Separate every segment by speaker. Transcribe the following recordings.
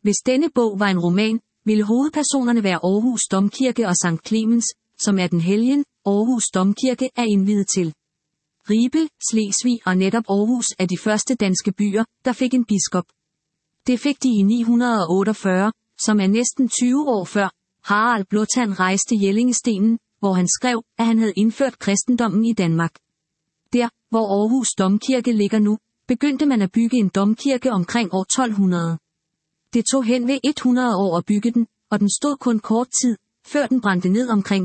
Speaker 1: Hvis denne bog var en roman, ville hovedpersonerne være Aarhus Domkirke og Sankt Clemens, som er den helgen, Aarhus Domkirke er indviet til. Ribe, Slesvig og netop Aarhus er de første danske byer, der fik en biskop. Det fik de i 948, som er næsten 20 år før Harald Blåtand rejste Jellingestenen, hvor han skrev, at han havde indført kristendommen i Danmark. Der, hvor Aarhus Domkirke ligger nu, begyndte man at bygge en domkirke omkring år 1200. Det tog hen ved 100 år at bygge den, og den stod kun kort tid, før den brændte ned omkring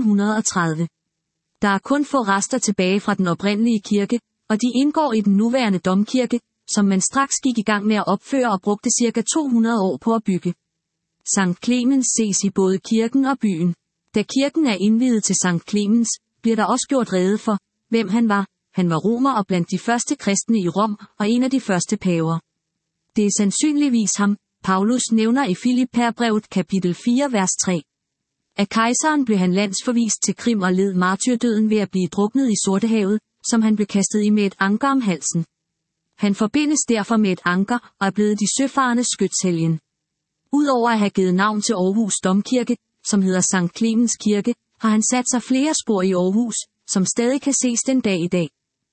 Speaker 1: 1330. Der er kun få rester tilbage fra den oprindelige kirke, og de indgår i den nuværende domkirke, som man straks gik i gang med at opføre og brugte ca. 200 år på at bygge. Sankt Clemens ses i både kirken og byen. Da kirken er indviet til Sankt Clemens, bliver der også gjort rede for, hvem han var. Han var romer og blandt de første kristne i Rom og en af de første paver. Det er sandsynligvis ham, Paulus nævner i Filipperbrevet kapitel 4 vers 3. Af kejseren blev han landsforvist til Krim og led martyrdøden ved at blive druknet i Sortehavet, som han blev kastet i med et anker om halsen. Han forbindes derfor med et anker og er blevet de søfarendes skytshelgen. Udover at have givet navn til Aarhus Domkirke, som hedder Sankt Clemens Kirke, har han sat sig flere spor i Aarhus, som stadig kan ses den dag i dag.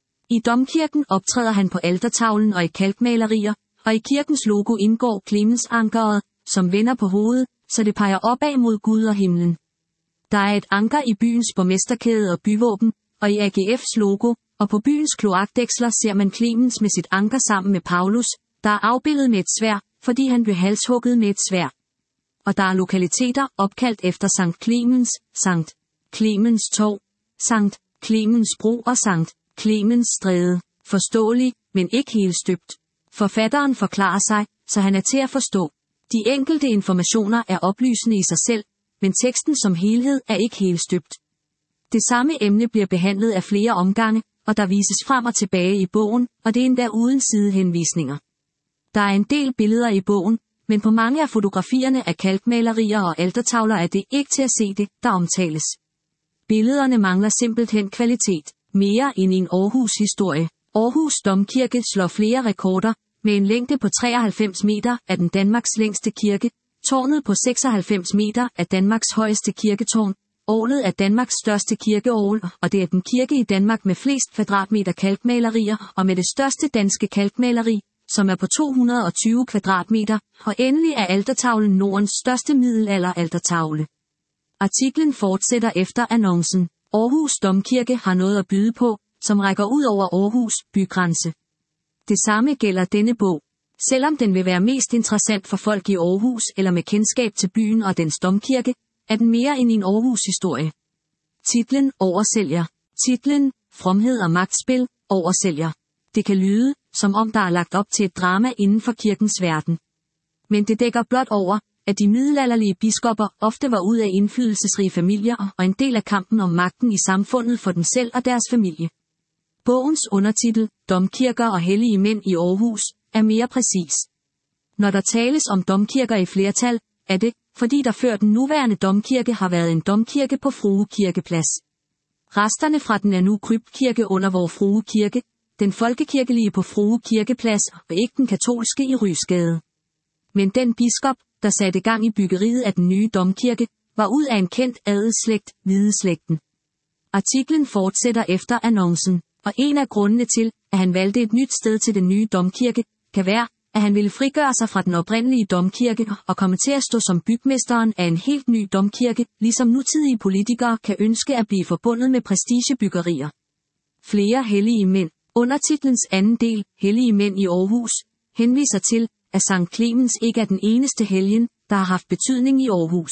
Speaker 1: I domkirken optræder han på altertavlen og i kalkmalerier, og i kirkens logo indgår Clemens-ankeret, som vender på hovedet, så det peger opad mod Gud og himlen. Der er et anker i byens borgmesterkæde og byvåben, og i AGF's logo, og på byens kloakdæksler ser man Clemens med sit anker sammen med Paulus, der er afbildet med et sværd, fordi han blev halshugget med et sværd. Og der er lokaliteter opkaldt efter Sankt Clemens, Sankt Clemens Torv, Sankt Clemens Bro og Sankt Clemens Stræde. Forståelig, men ikke helt støbt. Forfatteren forklarer sig, så han er til at forstå. De enkelte informationer er oplysende i sig selv, men teksten som helhed er ikke helt støbt. Det samme emne bliver behandlet af flere omgange, og der vises frem og tilbage i bogen, og det er endda uden sidehenvisninger. Der er en del billeder i bogen, men på mange af fotografierne af kalkmalerier og altertavler er det ikke til at se det, der omtales. Billederne mangler simpelthen kvalitet, mere end i en Aarhus-historie. Aarhus Domkirke slår flere rekorder, med en længde på 93 meter af den Danmarks længste kirke, tårnet på 96 meter af Danmarks højeste kirketårn, orglet er Danmarks største kirkeorgel, og det er den kirke i Danmark med flest kvadratmeter kalkmalerier og med det største danske kalkmaleri, som er på 220 kvadratmeter, og endelig er altertavlen Nordens største middelalderaltertavle. Artiklen fortsætter efter annoncen. Aarhus Domkirke har noget at byde på, som rækker ud over Aarhus bygrænse. Det samme gælder denne bog. Selvom den vil være mest interessant for folk i Aarhus eller med kendskab til byen og dens domkirke, er den mere end en Aarhus-historie. Titlen oversælger. Titlen Fromhed og magtspil oversælger. Det kan lyde, som om der er lagt op til et drama inden for kirkens verden. Men det dækker blot over, at de middelalderlige biskopper ofte var ud af indflydelsesrige familier og en del af kampen om magten i samfundet for dem selv og deres familie. Bogens undertitel, Domkirker og hellige mænd i Aarhus, er mere præcis. Når der tales om domkirker i flertal, er det, fordi der før den nuværende domkirke har været en domkirke på Frue Kirkeplads. Resterne fra den er nu kryptkirke under Vor Frue Kirke, den folkekirkelige på Frue Kirkeplads og ikke den katolske i Rysgade. Men den biskop, der satte gang i byggeriet af den nye domkirke, var ud af en kendt adelsslægt, Hvideslægten. Artiklen fortsætter efter annoncen, og en af grundene til, at han valgte et nyt sted til den nye domkirke, kan være, at han ville frigøre sig fra den oprindelige domkirke og komme til at stå som bygmesteren af en helt ny domkirke, ligesom nutidige politikere kan ønske at blive forbundet med prestigebyggerier. Flere hellige mænd. Undertitlens anden del, Hellige mænd i Aarhus, henviser til, at Sankt Clemens ikke er den eneste helgen, der har haft betydning i Aarhus.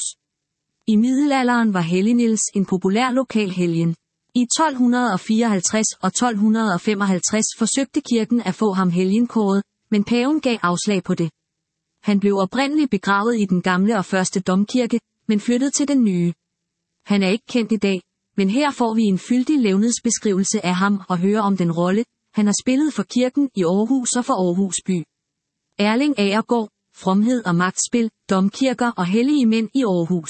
Speaker 1: I middelalderen var Helligniels en populær lokal helgen. I 1254 og 1255 forsøgte kirken at få ham helgenkåret, men paven gav afslag på det. Han blev oprindeligt begravet i den gamle og første domkirke, men flyttede til den nye. Han er ikke kendt i dag, men her får vi en fyldig levnedsbeskrivelse af ham og hører om den rolle, han har spillet for kirken i Aarhus og for Aarhus by. Erling Agergaard, Fromhed og magtspil, domkirker og hellige mænd i Aarhus.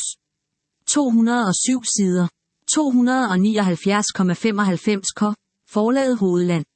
Speaker 1: 207 sider. 279,95 k. Forlaget Hovedland.